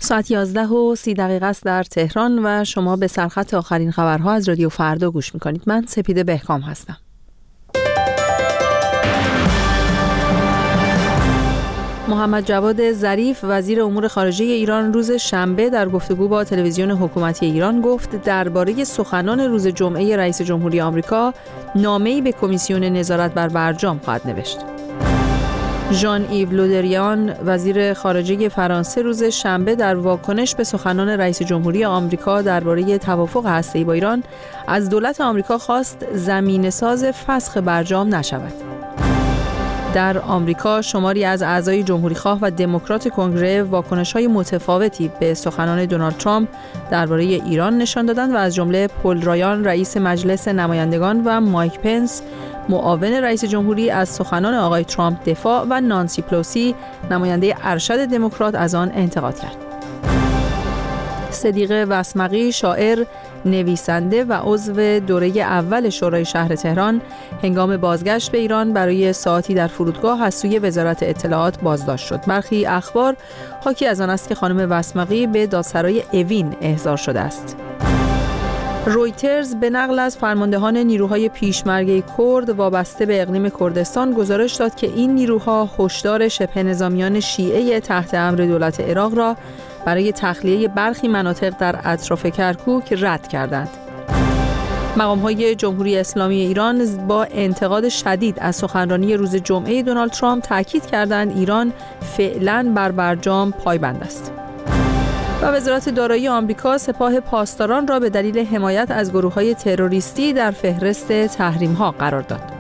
ساعت 11:30 است در تهران و شما به سرخط آخرین خبرها از رادیو فردا گوش میکنید. من سپیده بهکام هستم. محمد جواد ظریف وزیر امور خارجه ایران روز شنبه در گفتگو با تلویزیون حکومتی ایران گفت درباره سخنان روز جمعه رئیس جمهوری آمریکا نامه‌ای به کمیسیون نظارت بر برجام خواهد نوشت. ژان ایو لودریان وزیر خارجه فرانسه روز شنبه در واکنش به سخنان رئیس جمهوری آمریکا درباره توافق هسته‌ای با ایران از دولت آمریکا خواست زمینه‌ساز فسخ برجام نشود. در آمریکا شماری از اعضای جمهوریخواه و دموکرات کنگره واکنش‌های متفاوتی به سخنان دونالد ترامپ درباره ایران نشان دادند و از جمله پل رایان رئیس مجلس نمایندگان و مایک پنس معاون رئیس جمهوری از سخنان آقای ترامپ دفاع و نانسی پلوسی نماینده ارشد دموکرات از آن انتقاد کرد. صدیقه وسمقی شاعر، نویسنده و عضو دوره اول شورای شهر تهران هنگام بازگشت به ایران برای ساعتی در فرودگاه از سوی وزارت اطلاعات بازداشت شد. برخی اخبار حاکی از آن است که خانم وسمقی به دادسرای اوین احضار شده است. رویترز به نقل از فرماندهان نیروهای پیشمرگه کرد وابسته به اقلیم کردستان گزارش داد که این نیروها هشدار شبه نظامیان شیعه تحت امر دولت عراق را برای تخلیه برخی مناطق در اطراف کرکوک رد کردند. مقام‌های جمهوری اسلامی ایران با انتقاد شدید از سخنرانی روز جمعه دونالد ترامپ تاکید کردند ایران فعلاً بر برجام پایبند است. و وزارت دارایی آمریکا سپاه پاسداران را به دلیل حمایت از گروه‌های تروریستی در فهرست تحریم‌ها قرار داد.